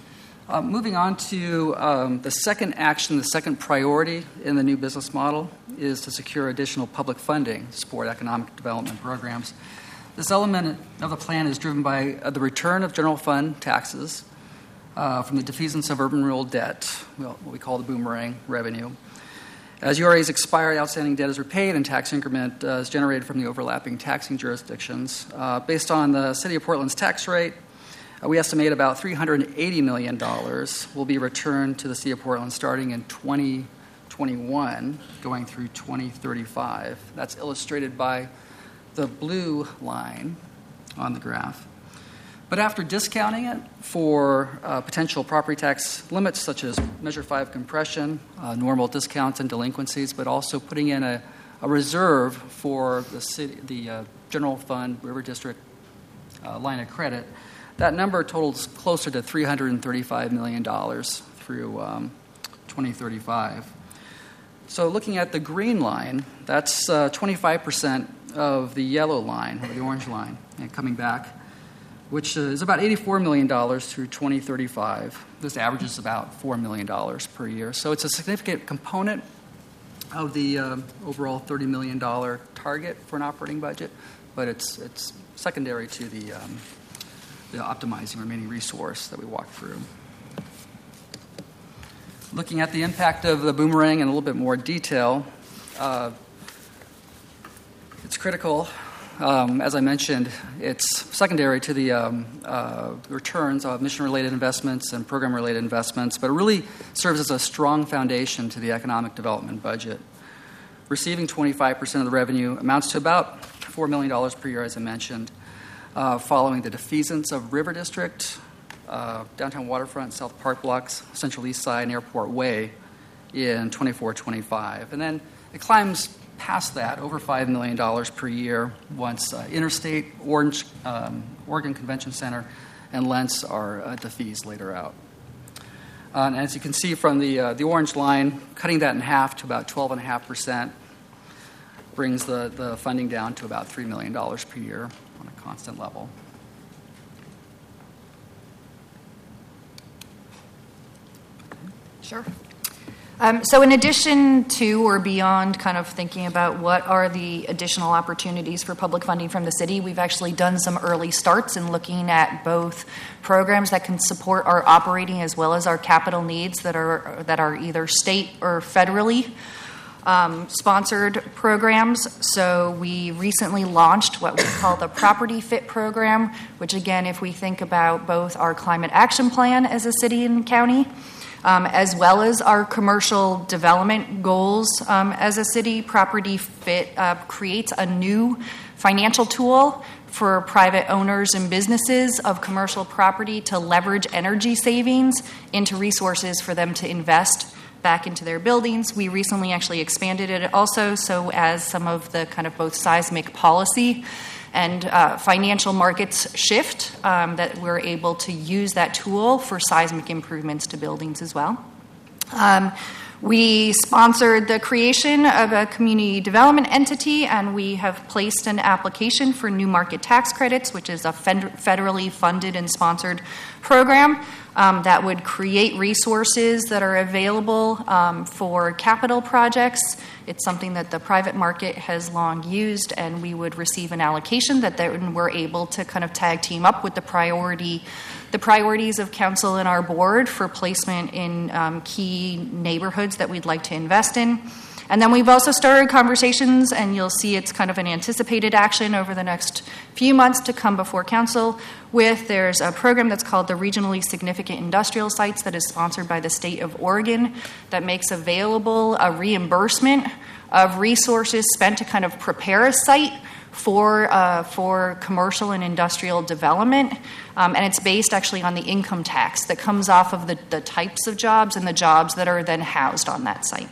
Moving on to the second action, the second priority in the new business model is to secure additional public funding to support economic development programs. This element of the plan is driven by the return of general fund taxes from the defeasance of urban rural debt, what we call the boomerang revenue. As URAs expire, outstanding debt is repaid and tax increment is generated from the overlapping taxing jurisdictions. Based on the City of Portland's tax rate, we estimate about $380 million will be returned to the City of Portland starting in 2021, going through 2035. That's illustrated by the blue line on the graph. But after discounting it for potential property tax limits such as Measure 5 compression, normal discounts and delinquencies, but also putting in a reserve for the general fund river district line of credit, that number totals closer to $335 million through 2035. So looking at the green line, that's 25% of the yellow line, or the orange line, and coming back, which is about $84 million through 2035. This averages about $4 million per year. So it's a significant component of the overall $30 million target for an operating budget, but it's secondary to the optimizing remaining resource that we walked through. Looking at the impact of the boomerang in a little bit more detail, it's critical. As I mentioned, it's secondary to the returns of mission-related investments and program-related investments, but it really serves as a strong foundation to the economic development budget. Receiving 25% of the revenue amounts to about $4 million per year, as I mentioned, following the defeasance of River District, Downtown Waterfront, South Park Blocks, Central East Side, and Airport Way in 24-25. And then it climbs past that, over $5 million per year, once Interstate, Oregon Convention Center, and Lentz are defeased later out. And as you can see from the orange line, cutting that in half to about 12.5% brings the funding down to about $3 million per year on a constant level. Sure. So in addition to or beyond kind of thinking about what are the additional opportunities for public funding from the city, we've actually done some early starts in looking at both programs that can support our operating as well as our capital needs that are either state or federally sponsored programs. So we recently launched what we call the Property Fit program, which again, if we think about both our climate action plan as a city and county, as well as our commercial development goals as a city, Property Fit creates a new financial tool for private owners and businesses of commercial property to leverage energy savings into resources for them to invest back into their buildings. We recently actually expanded it also so as some of the kind of both seismic policy and financial markets shift, that we're able to use that tool for seismic improvements to buildings as well. We sponsored the creation of a community development entity, and we have placed an application for new market tax credits, which is a federally funded and sponsored program that would create resources that are available for capital projects. It's something that the private market has long used, and we would receive an allocation that then we're able to kind of tag team up with the priorities of council and our board for placement in key neighborhoods that we'd like to invest in. And then we've also started conversations, and you'll see it's kind of an anticipated action over the next few months to come before council with. There's a program that's called the Regionally Significant Industrial Sites that is sponsored by the state of Oregon that makes available a reimbursement of resources spent to kind of prepare a site for commercial and industrial development. And it's based actually on the income tax that comes off of the types of jobs and the jobs that are then housed on that site.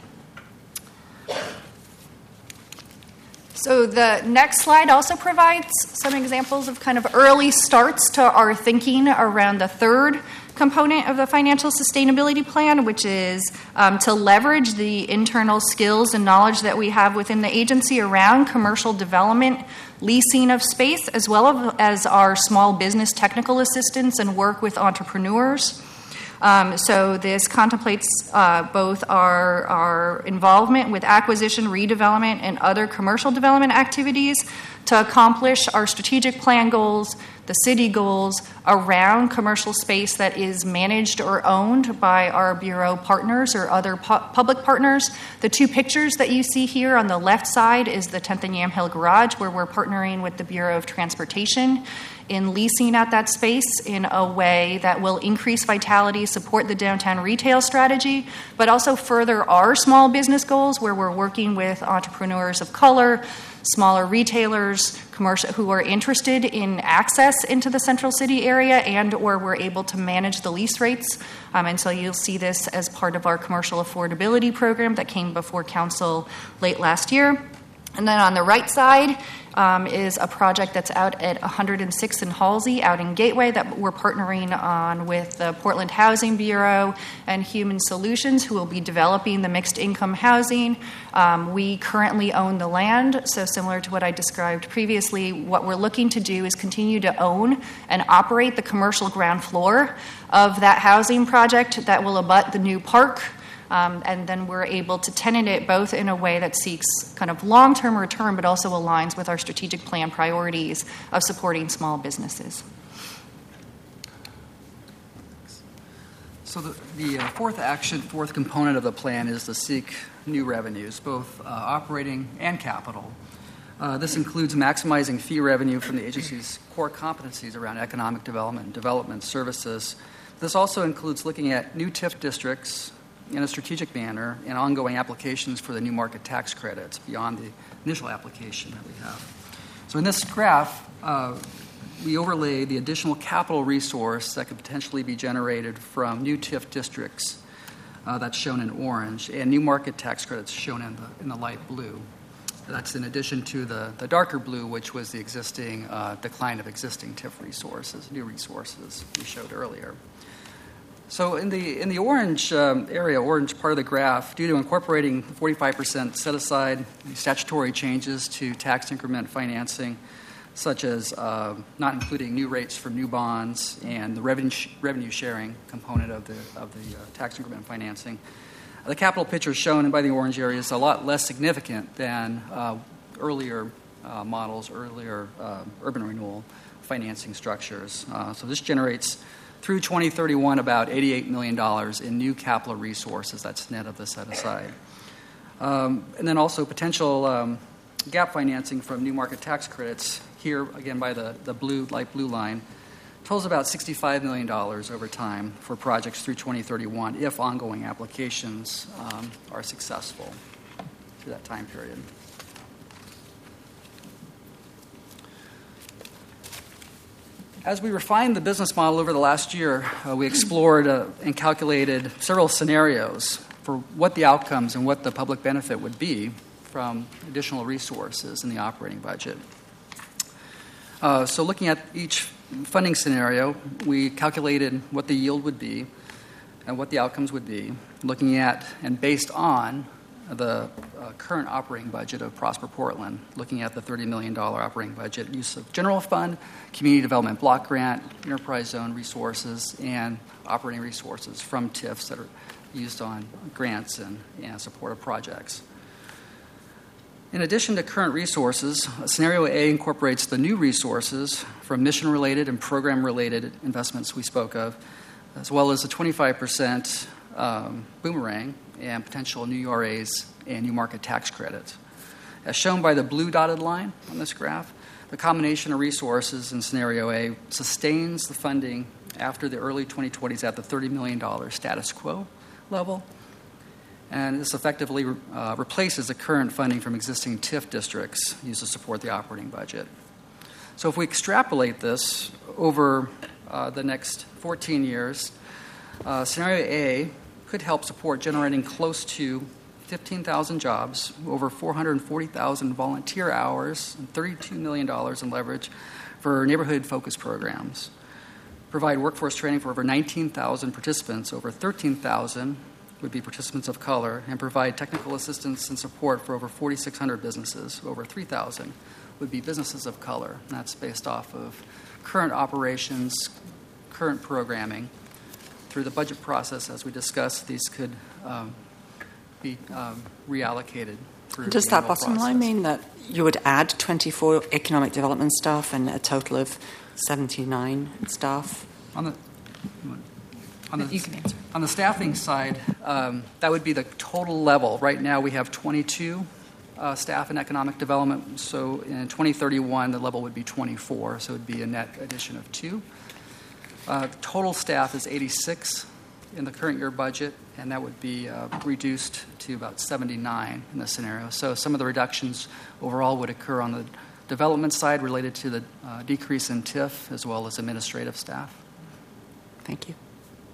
So the next slide also provides some examples of kind of early starts to our thinking around the third component of the financial sustainability plan, which is to leverage the internal skills and knowledge that we have within the agency around commercial development, leasing of space, as well as our small business technical assistance and work with entrepreneurs. So this contemplates both our involvement with acquisition, redevelopment, and other commercial development activities to accomplish our strategic plan goals, the city goals around commercial space that is managed or owned by our Bureau partners or other public partners. The two pictures that you see here on the left side is the 10th and Yamhill Garage, where we're partnering with the Bureau of Transportation in leasing out that space in a way that will increase vitality, support the downtown retail strategy, but also further our small business goals, where we're working with entrepreneurs of color, smaller retailers, commercial who are interested in access into the Central City area, and or we're able to manage the lease rates. And so you'll see this as part of our commercial affordability program that came before council late last year. And then on the right side is a project that's out at 106th and Halsey out in Gateway that we're partnering on with the Portland Housing Bureau and Human Solutions, who will be developing the mixed income housing. We currently own the land, so similar to what I described previously, what we're looking to do is continue to own and operate the commercial ground floor of that housing project that will abut the new park. And then we're able to tenant it both in a way that seeks kind of long-term return, but also aligns with our strategic plan priorities of supporting small businesses. So the fourth component of the plan is to seek new revenues, both operating and capital. This includes maximizing fee revenue from the agency's core competencies around economic development and development services. This also includes looking at new TIF districts in a strategic manner and ongoing applications for the new market tax credits beyond the initial application that we have. So in this graph, we overlay the additional capital resource that could potentially be generated from new TIF districts that's shown in orange, and new market tax credits shown in the light blue. That's in addition to the darker blue, which was the existing decline of existing TIF resources, new resources we showed earlier. So in the orange area, orange part of the graph, due to incorporating 45% set aside, statutory changes to tax increment financing, such as not including new rates for new bonds and the revenue sharing component of the tax increment financing, the capital picture shown by the orange area is a lot less significant than earlier models, earlier urban renewal financing structures. So this generates, through 2031, about $88 million in new capital resources. That's net of the set-aside. And then also potential gap financing from new market tax credits, here again by the light blue line, totals about $65 million over time for projects through 2031 if ongoing applications are successful through that time period. As we refined the business model over the last year, we explored and calculated several scenarios for what the outcomes and what the public benefit would be from additional resources in the operating budget. So looking at each funding scenario, we calculated what the yield would be and what the outcomes would be, looking at and based on the current operating budget of Prosper Portland, looking at the $30 million operating budget, use of general fund, community development block grant, enterprise zone resources, and operating resources from TIFs that are used on grants and support of projects. In addition to current resources, Scenario A incorporates the new resources from mission-related and program-related investments we spoke of, as well as the 25% boomerang and potential new URAs and new market tax credits. As shown by the blue dotted line on this graph, the combination of resources in Scenario A sustains the funding after the early 2020s at the $30 million status quo level, and this effectively replaces the current funding from existing TIF districts used to support the operating budget. So if we extrapolate this over the next 14 years, Scenario A could help support generating close to 15,000 jobs, over 440,000 volunteer hours, and $32 million in leverage for neighborhood-focused programs. Provide workforce training for over 19,000 participants, over 13,000 would be participants of color, and provide technical assistance and support for over 4,600 businesses, over 3,000 would be businesses of color. And that's based off of current operations, current programming, through the budget process, as we discussed, these could be reallocated through Does the that annual bottom line process. mean that you would add 24 economic development staff and a total of 79 staff? On the You can answer. On the staffing side, that would be the total level. Right now, we have 22 staff in economic development. So in 2031, the level would be 24. So it would be a net addition of 2. Total staff is 86 in the current year budget, and that would be reduced to about 79 in this scenario. So some of the reductions overall would occur on the development side related to the decrease in TIF as well as administrative staff. Thank you.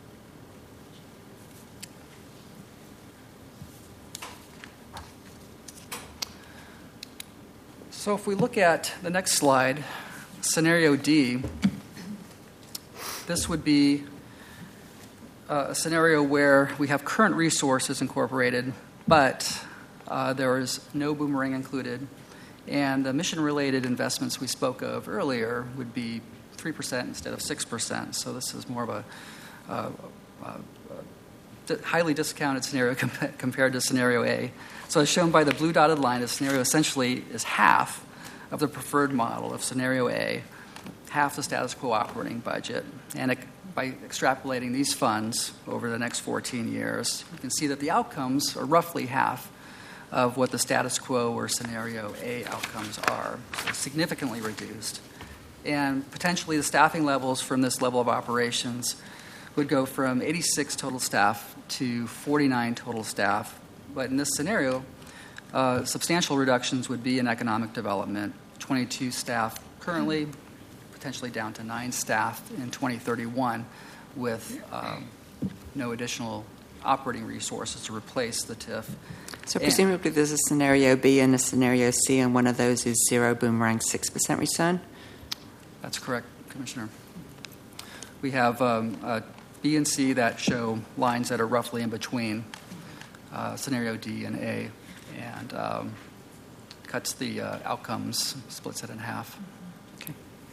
So if we look at the next slide, scenario D, this would be a scenario where we have current resources incorporated, but there is no boomerang included, and the mission-related investments we spoke of earlier would be 3% instead of 6%. So this is more of a highly discounted scenario compared to scenario A. So as shown by the blue dotted line, the scenario essentially is half of the preferred model of scenario A, half the status quo operating budget. And by extrapolating these funds over the next 14 years, you can see that the outcomes are roughly half of what the status quo or scenario A outcomes are, so significantly reduced. And potentially the staffing levels from this level of operations would go from 86 total staff to 49 total staff. But in this scenario, substantial reductions would be in economic development, 22 staff currently, potentially down to 9 staff in 2031 with no additional operating resources to replace the TIF. So presumably there's a scenario B and a scenario C, and one of those is 0 boomerang, 6% return? That's correct, Commissioner. We have B and C that show lines that are roughly in between scenario D and A, and cuts the outcomes, splits it in half. Okay.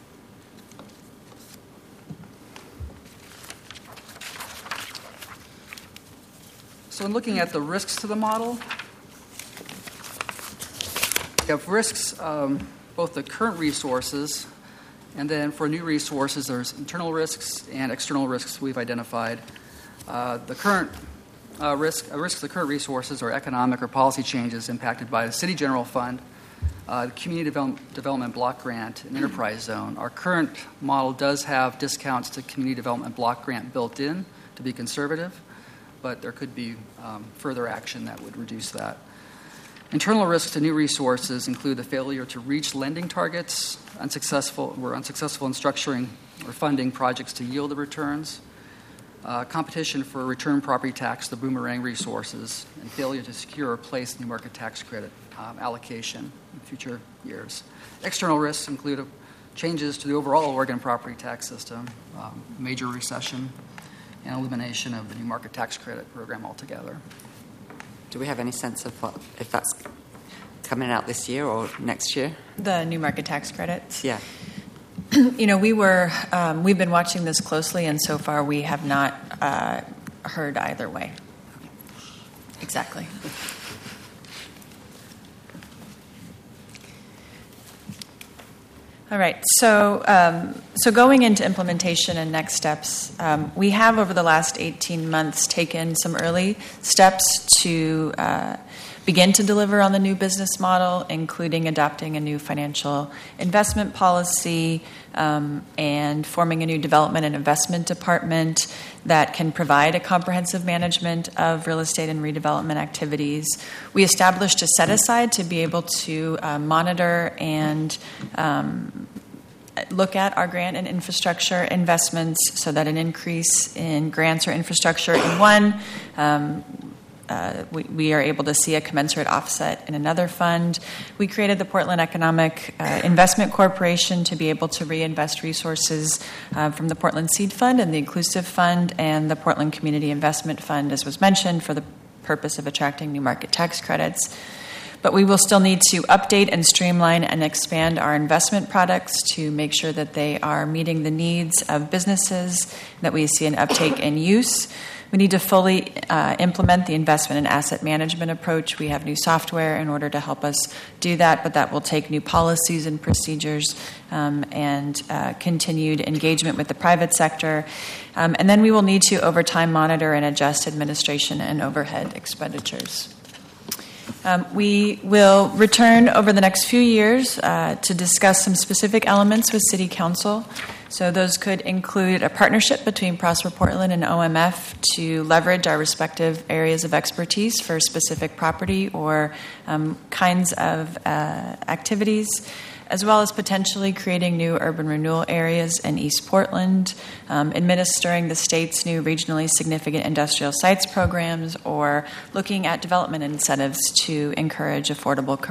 So in looking at the risks to the model, we have risks, both the current resources, and then for new resources, there's internal risks and external risks we've identified. The current risks to the current resources are economic or policy changes impacted by the City General Fund, the Community Development Block Grant, and Enterprise Zone. Our current model does have discounts to Community Development Block Grant built in to be conservative, but there could be further action that would reduce that. Internal risks to new resources include the failure to reach lending targets, unsuccessful in structuring or funding projects to yield the returns, competition for return property tax, the boomerang resources, and failure to secure or place new market tax credit allocation in future years. External risks include changes to the overall Oregon property tax system, major recession, and elimination of the new market tax credit program altogether. Do we have any sense of if that's coming out this year or next year? The new market tax credits? Yeah. You know, we've been watching this closely, and so far we have not heard either way. Exactly. All right. So going into implementation and next steps, we have over the last 18 months taken some early steps to begin to deliver on the new business model, including adopting a new financial investment policy and forming a new development and investment department that can provide a comprehensive management of real estate and redevelopment activities. We established a set-aside to be able to monitor and look at our grant and infrastructure investments so that an increase in grants or infrastructure in one, we are able to see a commensurate offset in another fund. We created the Portland Economic Investment Corporation to be able to reinvest resources from the Portland Seed Fund and the Inclusive Fund and the Portland Community Investment Fund, as was mentioned, for the purpose of attracting new market tax credits. But we will still need to update and streamline and expand our investment products to make sure that they are meeting the needs of businesses, that we see an uptake in use. We need to fully implement the investment and asset management approach. We have new software in order to help us do that, but that will take new policies and procedures and continued engagement with the private sector. And then we will need to, over time, monitor and adjust administration and overhead expenditures. We will return over the next few years to discuss some specific elements with City Council. So those could include a partnership between Prosper Portland and OMF to leverage our respective areas of expertise for specific property or kinds of activities, as well as potentially creating new urban renewal areas in East Portland, administering the state's new regionally significant industrial sites programs, or looking at development incentives to encourage affordable commercial